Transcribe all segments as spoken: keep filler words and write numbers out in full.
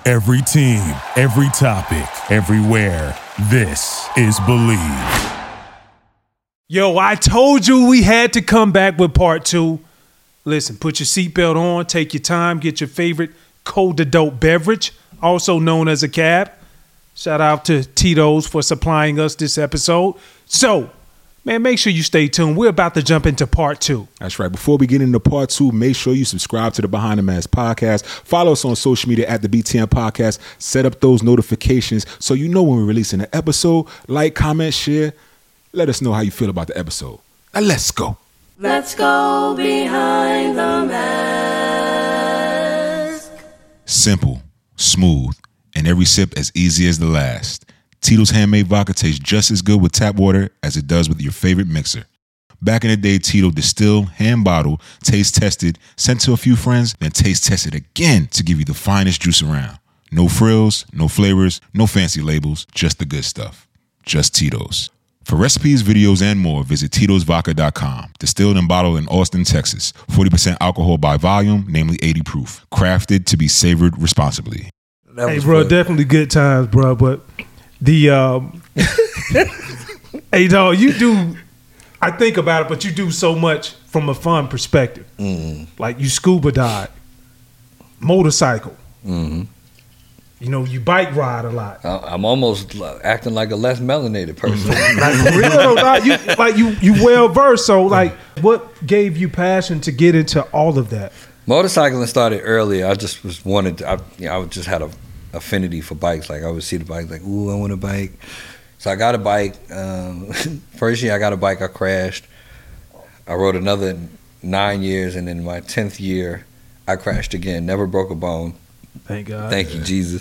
Every team, every topic, everywhere. This is Believe. Yo, I told you we had to come back with part two. Listen, put your seatbelt on, take your time, get your favorite cold adult beverage, also known as a cab. Shout out to Tito's for supplying us this episode. So, man, make sure you stay tuned. We're about to jump into part two. That's right. Before we get into part two, make sure you subscribe to the Behind the Mask podcast. Follow us on social media at the B T M podcast. Set up those notifications so you know when we're releasing an episode. Like, comment, share. Let us know how you feel about the episode. Now let's go. Let's go behind the mask. Simple, smooth, and every sip as easy as the last. Tito's handmade vodka tastes just as good with tap water as it does with your favorite mixer. Back in the day, Tito distilled, hand bottled, taste tested, sent to a few friends, then taste tested again to give you the finest juice around. No frills, no flavors, no fancy labels, just the good stuff. Just Tito's. For recipes, videos, and more, visit Titos Vodka dot com. Distilled and bottled in Austin, Texas. forty percent alcohol by volume, namely eighty proof. Crafted to be savored responsibly. Hey, bro, fun. Definitely good times, bro. But the, um, hey, dog, you do, I think about it, but you do so much from a fun perspective. Mm. Like you scuba dive, motorcycle. Mm-hmm. You know, you bike ride a lot. I'm almost acting like a less melanated person. Like for real, though, you like you you well versed. So, like, what gave you passion to get into all of that? Motorcycling started early. I just was wanted. To, I you know, I just had a affinity for bikes. Like I would see the bike, like, ooh, I want a bike. So I got a bike. Um, first year I got a bike, I crashed. I rode another nine years, and in my tenth year, I crashed again. Never broke a bone. Thank God. Thank you, Jesus.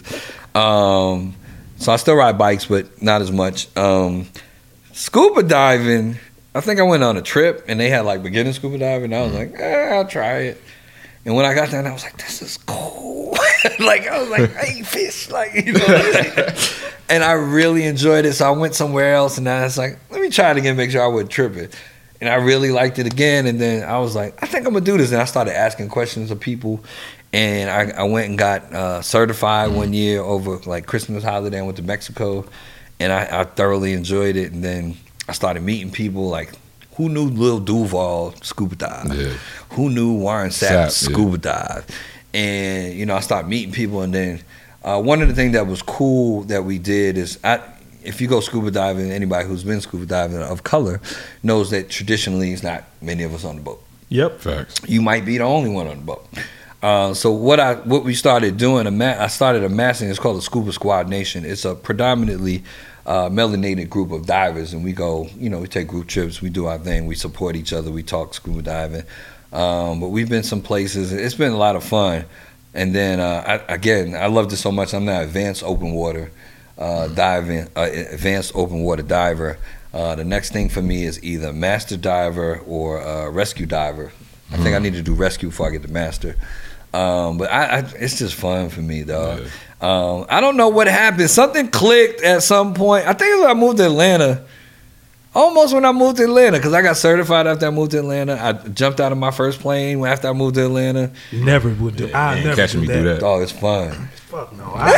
Um, so I still ride bikes, but not as much. Um, scuba diving, I think I went on a trip, and they had like beginner scuba diving. I was like, eh, I'll try it. And when I got there, I was like, this is cool. Like, I was like, I eat fish. Like, you know. And I really enjoyed it. So I went somewhere else, and I was like, let me try it again, make sure I wasn't tripping. And I really liked it again. And then I was like, I think I'm going to do this. And I started asking questions of people. And I, I went and got uh, certified one year over like Christmas holiday. I went to Mexico, and I, I thoroughly enjoyed it. And then I started meeting people like, who knew Lil Duval scuba dive? Yeah. Who knew Warren Sapp scuba yeah. dive? And you know, I started meeting people. And then uh, one of the things that was cool that we did is, I, if you go scuba diving, anybody who's been scuba diving of color knows that traditionally it's not many of us on the boat. Yep, facts. You might be the only one on the boat. Uh, so what I what we started doing, I started amassing. It's called the Scuba Squad Nation. It's a predominantly uh, melanated group of divers, and we go, you know, we take group trips, we do our thing, we support each other, we talk scuba diving. Um, but we've been some places. It's been a lot of fun. And then uh, I, again, I loved it so much. I'm now advanced open water uh, diving, uh, advanced open water diver. Uh, the next thing for me is either master diver or uh, rescue diver. I think I need to do rescue before I get to master. Um, but I, I, it's just fun for me, dog. Yeah. Um, I don't know what happened. Something clicked at some point. I think when I moved to Atlanta, almost when I moved to Atlanta, because I got certified after I moved to Atlanta. I jumped out of my first plane after I moved to Atlanta. You never would do. I never catch do me that. do that. Dog, it's fun. Fuck no. I'll,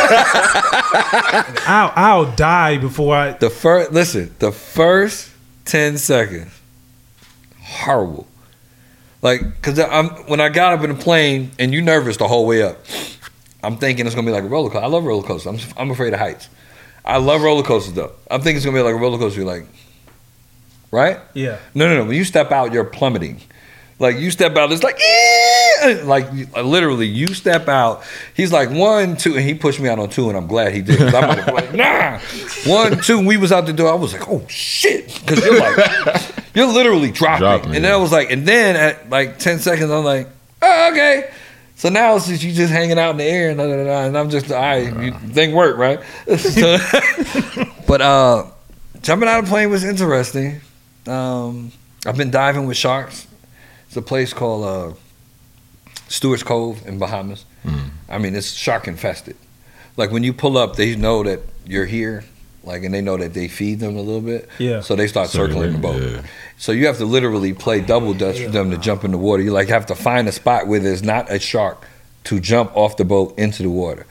I'll, I'll die before I. The first, listen, the first ten seconds, horrible. Like, cause I'm when I got up in the plane and you nervous the whole way up, I'm thinking it's gonna be like a roller coaster. I love roller coasters. I'm I'm afraid of heights. I love roller coasters though. I'm thinking it's gonna be like a roller coaster. You're like, right? Yeah. No, no, no. When you step out, you're plummeting. Like you step out, it's like, eh! Like literally, you step out. He's like one, two, and he pushed me out on two, and I'm glad he did. Cause I'm like, nah. One, two. And we was out the door. I was like, oh shit, because you're like. You're literally dropping. dropping and then I was like, and then at like ten seconds, I'm like, oh, okay. So now it's just you just hanging out in the air and da, da, da, and I'm just, all right, you, thing worked, right? So, but uh, jumping out of the plane was interesting. Um, I've been diving with sharks. It's a place called uh, Stewart's Cove in Bahamas. Mm. I mean, it's shark infested. Like when you pull up, they know that you're here. Like, and they know that they feed them a little bit. Yeah. So they start So circling the boat. yeah. So you have to literally play double dutch for them to jump in the water. You like have to find a spot where there's not a shark to jump off the boat into the water.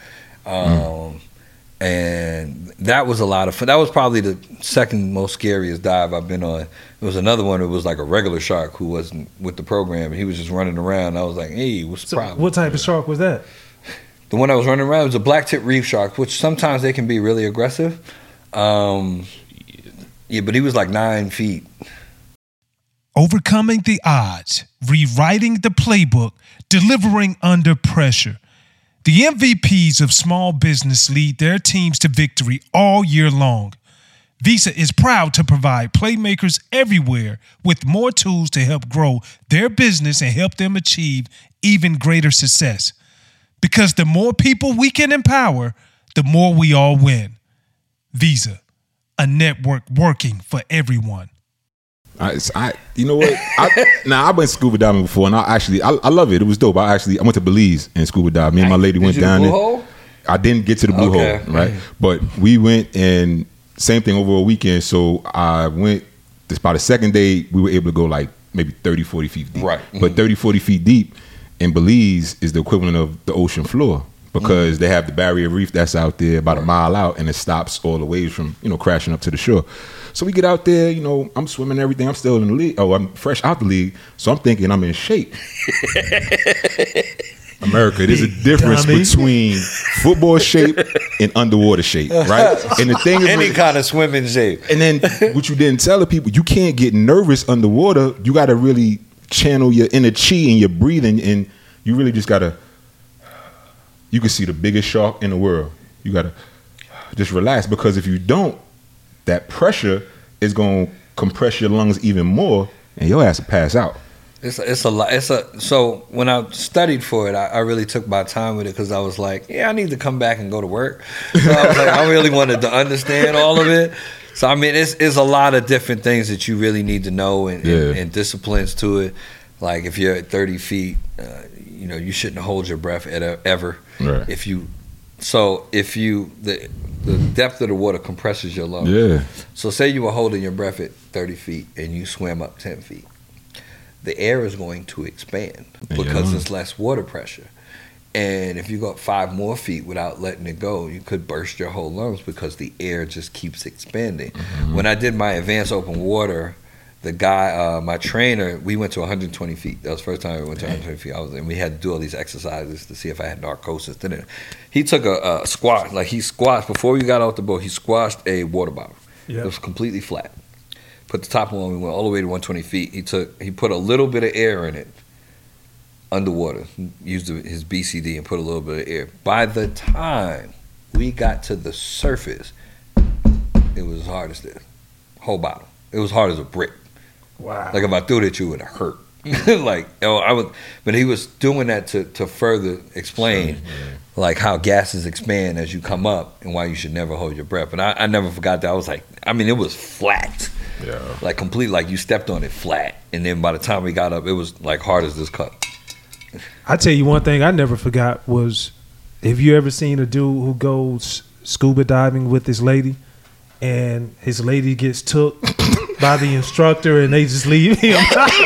Um, mm. And that was a lot of fun. That was probably the second most scariest dive I've been on. There was another one that was like a regular shark who wasn't with the program, and he was just running around. I was like, hey, what's the so problem? What type of shark was that? The one that was running around was a black-tip reef shark, which sometimes they can be really aggressive. Um, yeah, but he was like nine feet. Overcoming the odds, rewriting the playbook, delivering under pressure. The M V Ps of small business lead their teams to victory all year long. Visa is proud to provide playmakers everywhere with more tools to help grow their business and help them achieve even greater success. Because the more people we can empower, the more we all win. Visa, a network working for everyone. I, I you know what? I, now I've been scuba diving before, and I actually I, I love it. It was dope. I actually I went to Belize and scuba dive. Me and my lady Did went you down the there. blue hole? I didn't get to the blue Okay. hole, right? But we went, and same thing over a weekend. So I went. This by the second day, we were able to go like maybe thirty, forty feet deep. Right. But Mhm. thirty, forty feet deep in Belize is the equivalent of the ocean floor, because mm. they have the barrier reef that's out there about right. a mile out, and it stops all the waves from, you know, crashing up to the shore. So we get out there, you know, I'm swimming and everything. I'm still in the league. Oh, I'm fresh out the league. So I'm thinking I'm in shape. America, there's a difference Dummy. between football shape and underwater shape, right? And the thing is, any kind of swimming shape. And then what you didn't tell the people, you can't get nervous underwater. You got to really channel your inner chi and your breathing, and you really just got to, you can see the biggest shark in the world. You got to just relax, because if you don't, that pressure is going to compress your lungs even more, and your ass will pass out. It's a, it's a lot. It's a so when I studied for it, I, I really took my time with it, because I was like, yeah, I need to come back and go to work. So I was like, I really wanted to understand all of it. So I mean, it's it's a lot of different things that you really need to know, and, yeah. and, and disciplines to it. Like if you're at thirty feet, uh, you know, you shouldn't hold your breath at a, ever. Right. If you so if you the the depth of the water compresses your lungs. Yeah. So say you were holding your breath at thirty feet and you swam up ten feet. The air is going to expand because yeah. there's less water pressure. And if you go up five more feet without letting it go, you could burst your whole lungs, because the air just keeps expanding. Mm-hmm. When I did my advanced open water, the guy, uh, my trainer, we went to one hundred twenty feet. That was the first time we went to one hundred twenty feet. I was, and we had to do all these exercises to see if I had narcosis. Then he took a, a squat, like he squashed, before we got off the boat, he squashed a water bottle. Yep. It was completely flat. Put the top on, we went all the way to one hundred twenty feet. He took, he put a little bit of air in it underwater. He used his B C D and put a little bit of air. By the time we got to the surface, it was as hard as this whole bottle. It was hard as a brick. Wow! Like if I threw it at you, it would hurt. Like, oh, I was, but he was doing that to to further explain, like how gases expand as you come up, and why you should never hold your breath. And I, I never forgot that. I was like, I mean, it was flat. Yeah. Like complete, like you stepped on it flat, and then by the time we got up, it was like hard as this cup. I tell you one thing I never forgot was, have you ever seen a dude who goes scuba diving with his lady, and his lady gets took by the instructor, and they just leave him?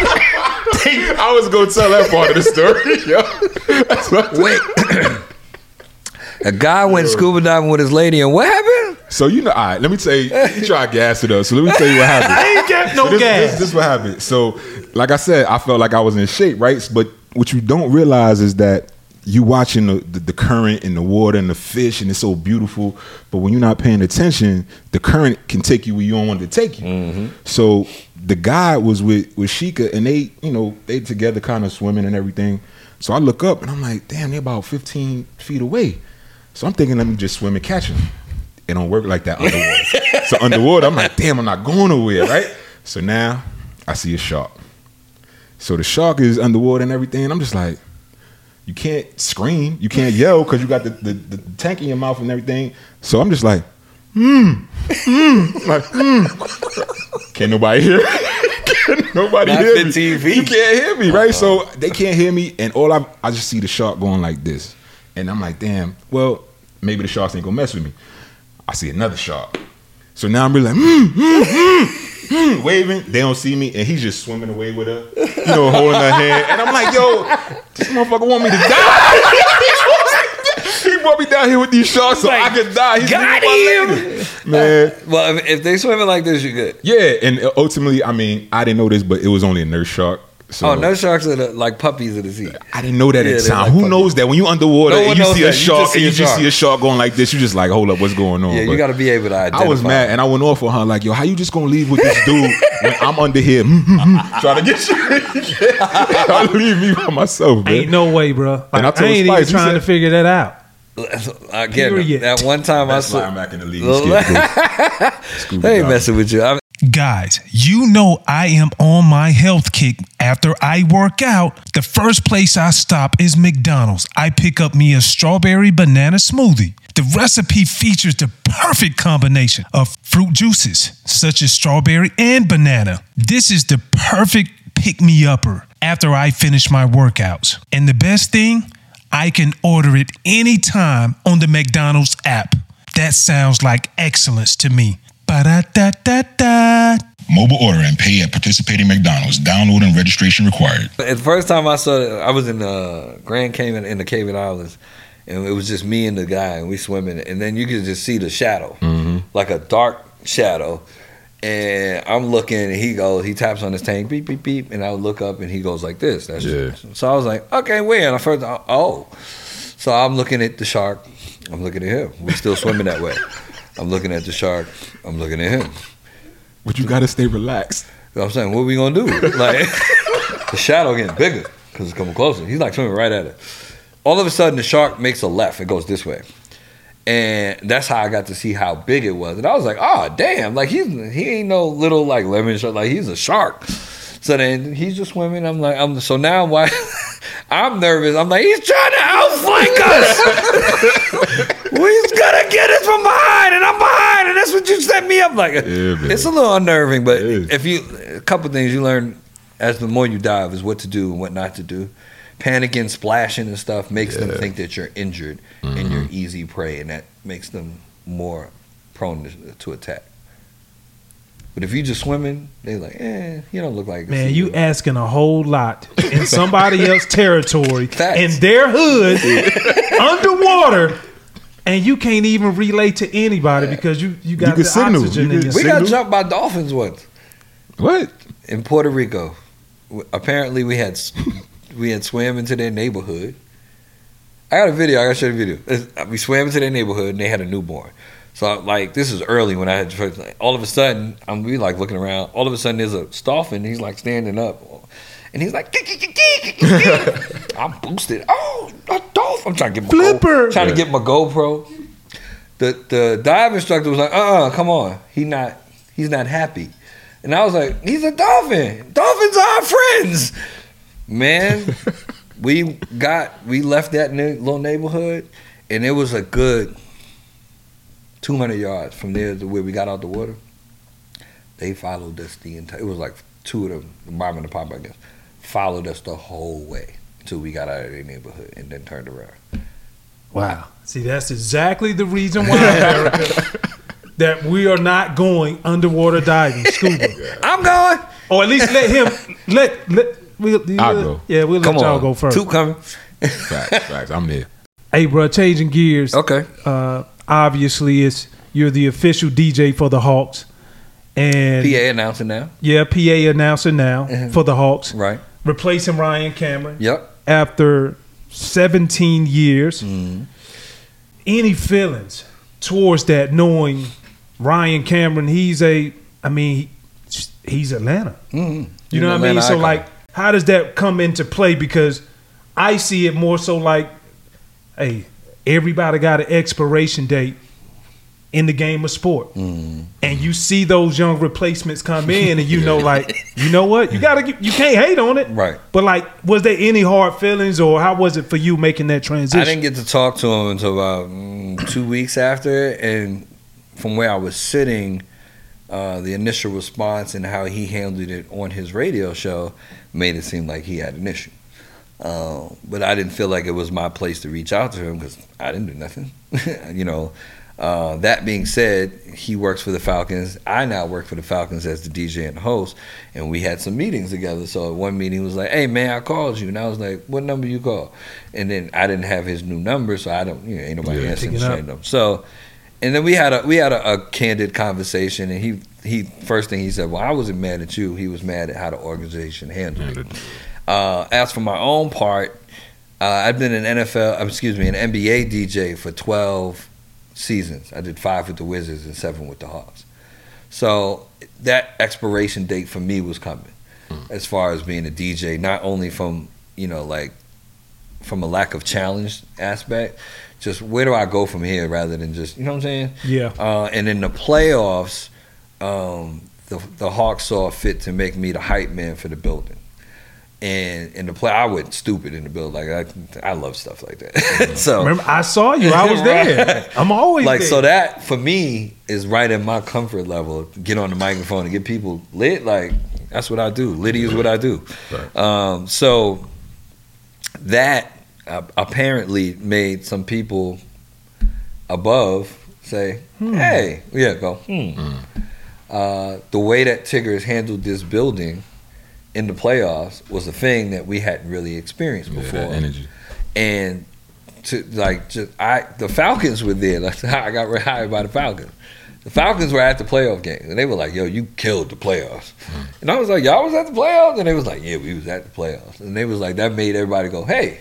I was gonna tell that part of the story. Yo. That's what Wait. A guy went scuba diving with his lady, and what happened? So you know, all right, let me tell you, you try to gas it up. So let me tell you what happened. I ain't got no so this, gas. This, this is what happened. So, like I said, I felt like I was in shape, right? But what you don't realize is that you watching the, the, the current and the water and the fish, and it's so beautiful. But when you're not paying attention, the current can take you where you don't want it to take you. Mm-hmm. So the guy was with, with Sheikah, and they, you know, they together kind of swimming and everything. So I look up, and I'm like, damn, they're about fifteen feet away. So I'm thinking, let me just swim and catch him. It don't work like that underwater. So underwater, I'm like, damn, I'm not going nowhere, right? So now I see a shark. So the shark is underwater and everything. And I'm just like, you can't scream, you can't yell, because you got the, the, the tank in your mouth and everything. So I'm just like, hmm, hmm, like, hmm. Can't nobody hear me? Can't nobody Not hear me? fifteen feet. You can't hear me, right? Uh-oh. So they can't hear me, and all I I just see the shark going like this. And I'm like, damn, well, maybe the sharks ain't gonna mess with me. I see another shark. So now I'm really like, mm, mm, mm, mm, waving. They don't see me, and he's just swimming away with her, you know, holding her hand. And I'm like, yo, this motherfucker want me to die. He brought me down here with these sharks so Like, I could die. He's got my him. lady. Man. Well, if, if they swimming like this, you're good. Yeah, and ultimately, I mean, I didn't know this, but it was only a nurse shark. So Oh, nurse sharks are the, like puppies of the sea. I didn't know that Yeah, at the they're time. like Who puppies. knows that when you underwater No and one you knows see a that. You shark just see and you a just shark. see a shark going like this, you just like, hold up, what's going on? Yeah, you But got to be able to identify. I was mad and I went off on her like, yo, how you just gonna leave with this dude when I'm under here trying to get you? Y'all leave me by myself, man. Ain't no way, bro. Like, And I I, told ain't Spice, even he trying said- to figure that out. Again, Period. that one time That's I why saw. I'm back in the league. Skip, Scuba I ain't diving. messing with you. I'm, Guys, you know I am on my health kick. After I work out, the first place I stop is McDonald's. I pick up me a strawberry banana smoothie. The recipe features the perfect combination of fruit juices, such as strawberry and banana. This is the perfect pick-me-upper after I finish my workouts. And the best thing, I can order it anytime on the McDonald's app. That sounds like excellence to me. Ba-da-da-da-da. Mobile order and pay at participating McDonald's. Download and registration required. the first time I saw it, I was in uh, Grand Cayman in the Cayman Islands, and it was just me and the guy, and we swimming, and then you could just see the shadow, Mm-hmm. like a dark shadow. And I'm looking, and he goes, he taps on his tank, beep, beep, beep, and I would look up, and he goes like this. That's Yeah. So I was like, okay, where? And I first, oh. So I'm looking at the shark. I'm looking at him. We still swimming that way. I'm looking at the shark. I'm looking at him. But you gotta stay relaxed. You know what I'm saying, what are we gonna do? Like, the shadow getting bigger because it's coming closer. He's like swimming right at it. All of a sudden, the shark makes a left. It goes this way. And that's how I got to see how big it was. And I was like, oh, damn. Like, he's, he ain't no little, like, lemon shark. Like, he's a shark. So then he's just swimming. I'm like, I'm so now why I'm nervous. I'm like, he's trying to outflank us. He's gonna get us from behind, and I'm behind, and that's what you set me up like. Yeah, man. It's a little unnerving, but It is. if you a couple things you learn as the more you dive is what to do and what not to do. Panicking, splashing, and stuff makes them think that you're injured and you're easy prey, and that makes them more prone to, to attack. But if you just swimming, they're like, eh, you don't look like a Man, sea you lion. asking a whole lot in somebody else's territory, Facts. in their hood, underwater, and you can't even relate to anybody because you, you got You can the signal. oxygen You in can your We got signal. jumped by dolphins once What? in Puerto Rico. W- Apparently, we had s- we had swam into their neighborhood. I got a video. I got to show you the video. It's- We swam into their neighborhood and they had a newborn. So like this is early when I had first, like, all of a sudden I'm we like looking around. All of a sudden there's a dolphin. He's like standing up, and he's like, I'm boosted. Oh, a dolphin! I'm trying to get my Flipper. Go, trying to get my GoPro. The the dive instructor was like, uh, uh come on, he not he's not happy, and I was like, he's a dolphin. Dolphins are our friends, man. we got we left that ne- little neighborhood, and it was a good two hundred yards from there to where we got out the water. They followed us the entire. It was like two of them, the mom and the pop, I guess, followed us the whole way until we got out of their neighborhood and then turned around. Wow. See, that's exactly the reason why, America, that we are not going underwater diving, scuba. I'm going. Or at least let him, let, let, we'll, I'll we'll- go. Yeah, we'll let Come y'all on, go first. Two coming. Facts, facts. I'm there. Hey, bro, changing gears. Okay. Uh, obviously, it's you're the official D J for the Hawks. And P A announcing now. yeah, P A announcer now Mhm. for the Hawks. Right. Replacing Ryan Cameron Yep. after seventeen years. Mm-hmm. Any feelings towards that, knowing Ryan Cameron, he's a, I mean, he's Atlanta. Mm-hmm. You know what I mean? So, like, how does that come into play? Because I see it more so like, hey, everybody got an expiration date in the game of sport. Mm-hmm. And you see those young replacements come in and you know, like, you know what? You gotta get, you can't hate on it. Right. But like, was there any hard feelings or how was it for you making that transition? I didn't get to talk to him until about mm, two weeks after, and from where I was sitting, uh, the initial response and how he handled it on his radio show made it seem like he had an issue. Uh, but I didn't feel like it was my place to reach out to him because I didn't do nothing. you know. Uh, that being said, he works for the Falcons. I now work for the Falcons as the D J and the host, and we had some meetings together. So at one meeting, he was like, "Hey man, I called you," and I was like, "What number you call?" And then I didn't have his new number, so I don't, you know, ain't nobody Yeah, answering picking up. them. So, and then we had a we had a, a candid conversation, and he he first thing he said, "Well, I wasn't mad at you. He was mad at how the organization handled it." Uh, as for my own part, uh, I've been an N F L, um, excuse me, an N B A D J for twelve seasons. I did five with the Wizards and seven with the Hawks. So that expiration date for me was coming, mm. as far as being a D J, not only from, you know, like from a lack of challenge aspect, just where do I go from here rather than just, you know what I'm saying? Yeah. Uh, and in the playoffs, um, the the Hawks saw fit to make me the hype man for the building. And in the play, I went stupid in the build. Like I, I love stuff like that. so Remember, I saw you. I was there. Right. I'm always like there. so that for me is right in my comfort level. Get on the microphone and get people lit. Like that's what I do. Litty is what I do. Right. Um, so that uh, apparently made some people above say, Hmm. "Hey, yeah, go." Hmm. Mm. Uh, the way that Tigers handled this building in the playoffs was a thing that we hadn't really experienced Yeah, before. that energy. And to like, just I the Falcons were there. That's how I got hired by the Falcons. The Falcons were at the playoff game, and they were like, "Yo, you killed the playoffs." Mm. And I was like, "Y'all was at the playoffs?" And they was like, "Yeah, we was at the playoffs." And they was like, that made everybody go, "Hey,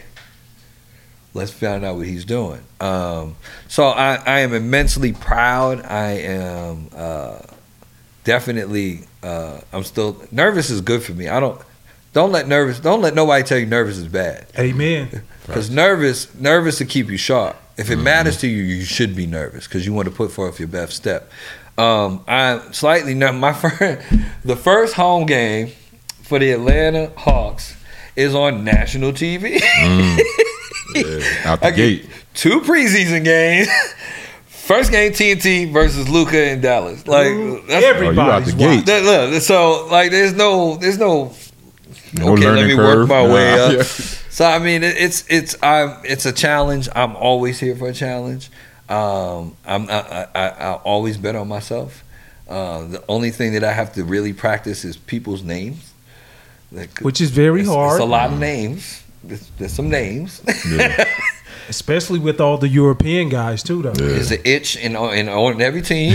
let's find out what he's doing." Um, so I, I am immensely proud. I am uh, definitely. Uh, I'm still nervous. Is good for me. I don't don't let nervous. Don't let nobody tell you nervous is bad. Amen. Because nervous, nervous to keep you sharp. If it Mm-hmm. matters to you, you should be nervous because you want to put forth your best step. Um, I'm slightly nervous. My first, the first home game for the Atlanta Hawks is on national T V. Mm. Yeah, out the I get gate. two preseason games. First game T N T versus Luka in Dallas. Like that's, Everybody's Oh, you out the watching. gate. that, look, so like there's no there's no No okay, let learning me curve. work my way Nah, up. yeah. So I mean, it, it's it's I'm it's a challenge. I'm always here for a challenge. Um, I'm I, I, I always bet on myself. Uh, the only thing that I have to really practice is people's names, Like, Which is very it's, hard. It's a lot of names. There's, there's some names. Yeah. Especially with all the European guys too, though. Yeah. There's an itch in in on every team.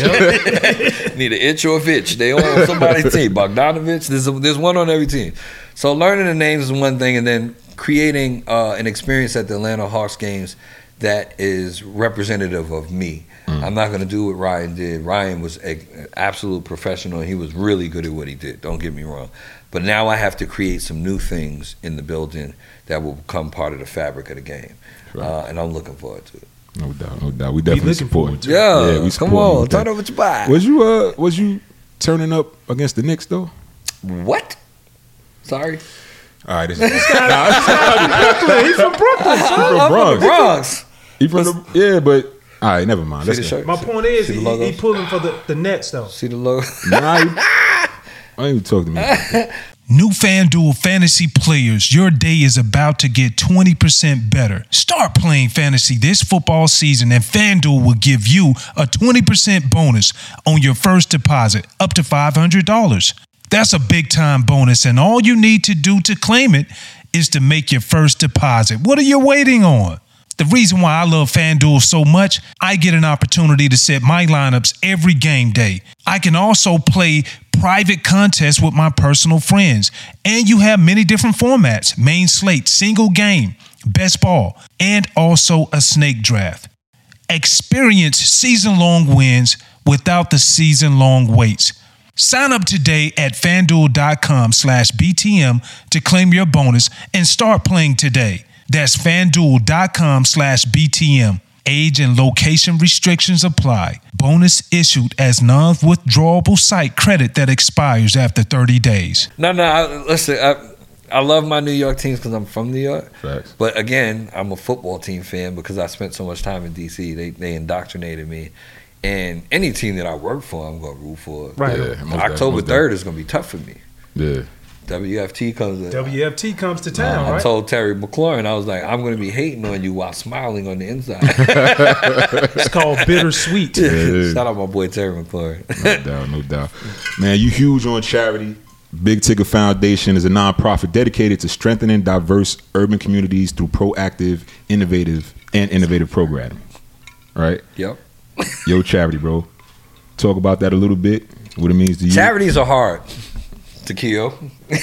Need an itch or a fitch. They on somebody's team. Bogdanovich. There's a, there's one on every team. So learning the names is one thing, and then creating uh, an experience at the Atlanta Hawks games that is representative of me. Mm. I'm not going to do what Ryan did. Ryan was an absolute professional, and he was really good at what he did. Don't get me wrong. But now I have to create some new things in the building that will become part of the fabric of the game. Right. Uh, and I'm looking forward to it. No doubt, no doubt. We definitely looking support forward it. to it. Yeah, we come support you on, with turn that. over your buy. Was you uh was you turning up against the Knicks though? What? Sorry. All right, this is He's from Brooklyn. He I'm from from Bronx. the Bronx. He from the, yeah, but all right, never mind. See Let's the go. shirt? My point is, See the he, logo? he pulling for the, the Nets, though. See the logo? Nah, you- I ain't even talk to me. about that. New FanDuel fantasy players, your day is about to get twenty percent better. Start playing fantasy this football season, and FanDuel will give you a twenty percent bonus on your first deposit, up to five hundred dollars. That's a big-time bonus, and all you need to do to claim it is to make your first deposit. What are you waiting on? The reason why I love FanDuel so much, I get an opportunity to set my lineups every game day. I can also play private contests with my personal friends. And you have many different formats: main slate, single game, best ball, and also a snake draft. Experience season-long wins without the season-long waits. Sign up today at FanDuel.com slash BTM to claim your bonus and start playing today. That's FanDuel.com slash BTM. Age and location restrictions apply. Bonus issued as non-withdrawable site credit that expires after thirty days. No, no. I, listen, I, I love my New York teams because I'm from New York. Facts. But again, I'm a football team fan because I spent so much time in D C. They they indoctrinated me. And any team that I work for, I'm going to root for. Yeah, Right. most definitely, October most third is going to be tough for me. Yeah. W F T comes to W F T comes to town, I right? told Terry McLaurin, I was like, I'm going to be hating on you while smiling on the inside. It's called bittersweet. Shout out my boy Terry McLaurin. No doubt, no doubt. Man, you huge on charity. Big Ticket Foundation is a nonprofit dedicated to strengthening diverse urban communities through proactive, innovative, and innovative programming. Right? Yep. Yo, charity, bro. Talk about that a little bit. What it means to you. Charities are hard to kill.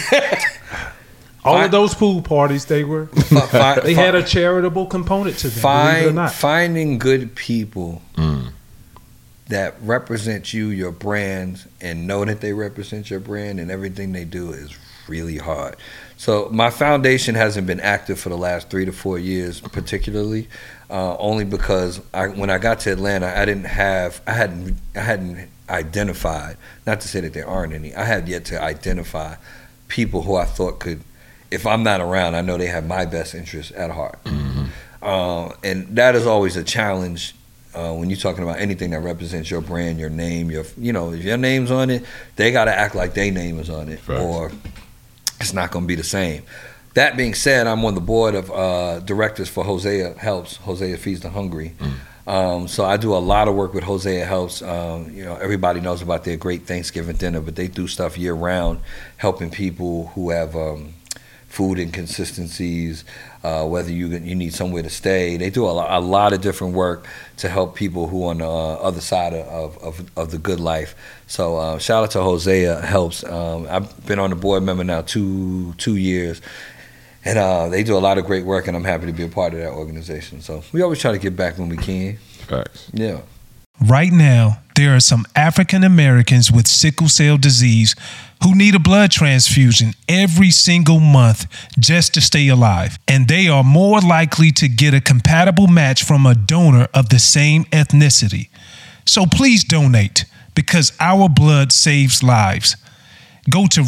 All Fine. of those pool parties, they were Fi- they fi- had a charitable component to them. Believe it or Find, not. finding good people Mm. that represent you, your brand, and know that they represent your brand, and everything they do is really hard. So my foundation hasn't been active for the last three to four years, particularly, uh, only because I, when I got to Atlanta, I didn't have, I hadn't, I hadn't identified. Not to say that there aren't any. I had yet to identify people who I thought could. If I'm not around, I know they have my best interests at heart. Mm-hmm. Uh, and that is always a challenge uh, when you're talking about anything that represents your brand, your name, your you know, if your name's on it, they got to act like their name is on it, Facts. or it's not going to be the same. That being said, I'm on the board of uh, directors for Hosea Helps. Hosea Feeds the Hungry. Mm. Um, so I do a lot of work with Hosea Helps. Um, you know, everybody knows about their great Thanksgiving dinner, but they do stuff year round, helping people who have um, food inconsistencies, uh, whether you you need somewhere to stay. They do a lot, a lot of different work to help people who are on the uh, other side of, of, of the good life. So uh, shout out to Hosea Helps. Um, I've been on the board member now two two years. And uh, they do a lot of great work, and I'm happy to be a part of that organization. So we always try to give back when we can. Facts. Yeah. Right now, there are some African Americans with sickle cell disease who need a blood transfusion every single month just to stay alive. And they are more likely to get a compatible match from a donor of the same ethnicity. So please donate, because our blood saves lives. Go to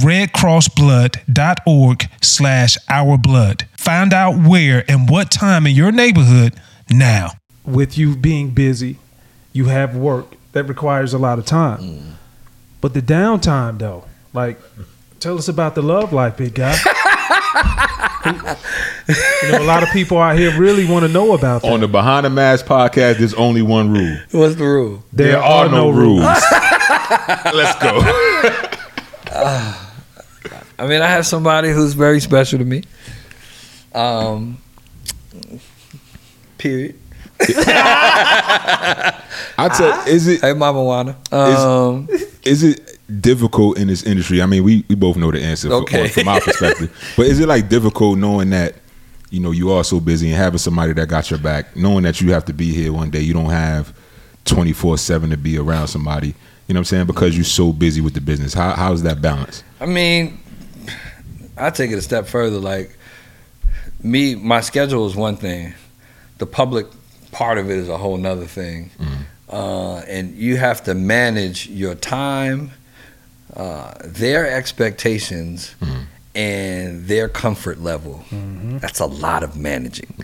redcrossblood.org slash our blood. Find out where and what time in your neighborhood now. With you being busy, you have work that requires a lot of time. Mm. But the downtime, though, like, tell us about the love life, big guy. You know, a lot of people out here really want to know about that. On the Behind the Mask podcast, there's only one rule. What's the rule? There, are, no rules. Let's go. Uh, I mean, I have somebody who's very special to me. Um, period. I tell, is it Hey, Mama Wana. Um, is it difficult in this industry? I mean, we, we both know the answer for- Okay. from our perspective, but is it like difficult knowing that, you know, you are so busy and having somebody that got your back, knowing that you have to be here one day, you don't have twenty-four seven to be around somebody, you know what I'm saying, because you're so busy with the business. How how's that balance? I mean, I take it a step further. Like, me, my schedule is one thing. The public part of it is a whole nother thing. Mm. Uh, and you have to manage your time, uh, their expectations, Mm. and their comfort level. Mhm. That's a lot of managing.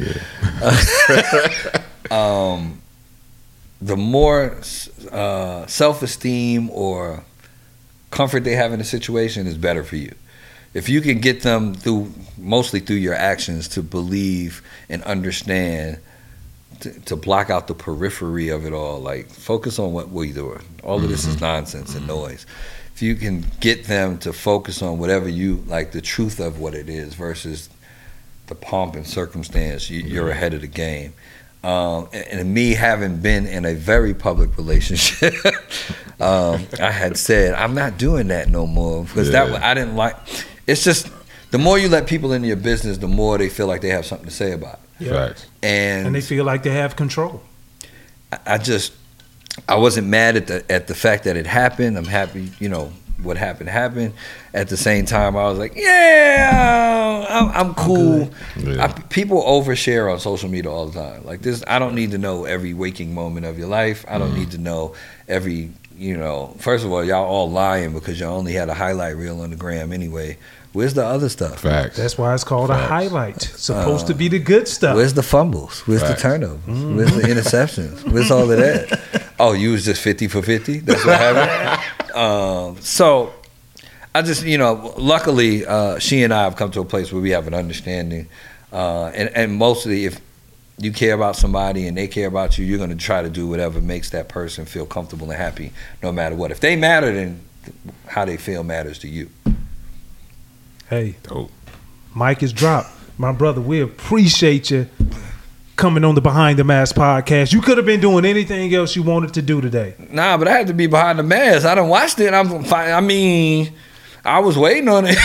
Yeah. um, the more uh, self-esteem or comfort they have in a situation is better for you. If you can get them through, mostly through your actions, to believe and understand, to, to block out the periphery of it all, like focus on what we're doing. All of this is nonsense and noise. If you can get them to focus on whatever you like, the truth of what it is versus the pomp and circumstance, you, you're ahead of the game. Um, and, and me having been in a very public relationship, um, I had said I'm not doing that no more because Yeah. that I didn't like. It's just the more you let people into your business, the more they feel like they have something to say about it. Yeah. Facts. And, And they feel like they have control. I- I just I wasn't mad at the at the fact that it happened. I'm happy, you know, what happened happened. At the same time, I was like, yeah, I'm, I'm cool. Yeah. I, people overshare on social media all the time. Like this, I don't need to know every waking moment of your life. I don't need to know every, you know. First of all, y'all all lying because y'all only had a highlight reel on the gram anyway. Where's the other stuff? Facts. That's why it's called Facts. a highlight. It's supposed to be the good stuff. Where's the fumbles? Where's Facts. the turnovers? Where's the interceptions? Where's all of that? Oh, you was just fifty for fifty? That's what happened? um, so, I I just, you know, luckily, uh, she and I have come to a place where we have an understanding. Uh, and, and mostly, if you care about somebody and they care about you, you're going to try to do whatever makes that person feel comfortable and happy, no matter what. If they matter, then how they feel matters to you. Hey, Dope. Mike is dropped. My brother, we appreciate you coming on the Behind the Mask podcast. You could have been doing anything else you wanted to do today. Nah, but I had to be behind the mask. I done watched it. I'm fine. I mean, I was waiting on it.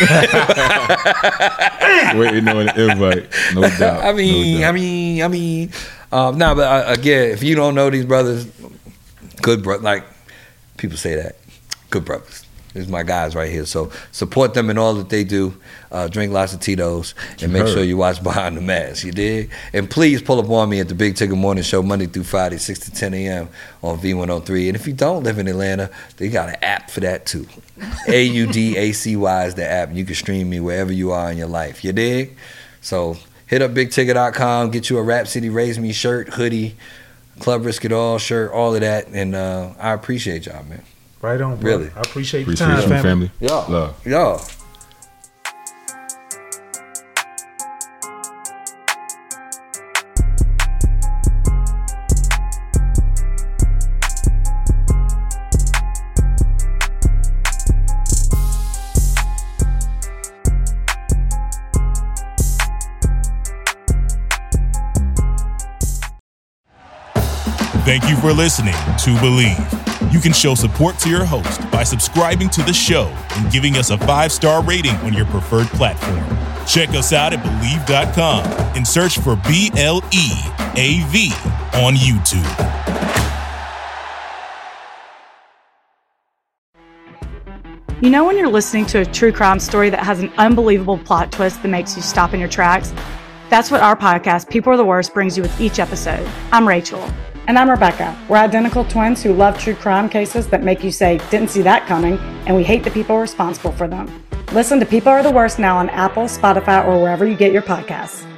Waiting on the invite, no doubt. I mean, no doubt. I mean, I mean, um, nah, but uh, again, if you don't know these brothers, good bro, like people say that, good brothers. These are my guys right here. So support them in all that they do. Uh, drink lots of Tito's and make Heard. sure you watch Behind the Mask. You dig? And please pull up on me at the Big Ticket Morning Show Monday through Friday, six to ten a.m. on V one oh three. And if you don't live in Atlanta, they got an app for that too. A U D A C Y is the app. And you can stream me wherever you are in your life. You dig? So hit up big ticket dot com. Get you a Rap City Raise Me shirt, hoodie, Club Risk It All shirt, all of that. And uh, I appreciate y'all, man. Right on, bro. Really. I appreciate, Appreciate your you, time, family. family. Yo. Love. Yo. Thank you for listening to Believe. You can show support to your host by subscribing to the show and giving us a five-star rating on your preferred platform. Check us out at Believe dot com and search for B L E A V on YouTube. You know when you're listening to a true crime story that has an unbelievable plot twist that makes you stop in your tracks? That's what our podcast, People Are the Worst, brings you with each episode. I'm Rachel. And I'm Rebecca. We're identical twins who love true crime cases that make you say, didn't see that coming, and we hate the people responsible for them. Listen to People Are the Worst now on Apple, Spotify, or wherever you get your podcasts.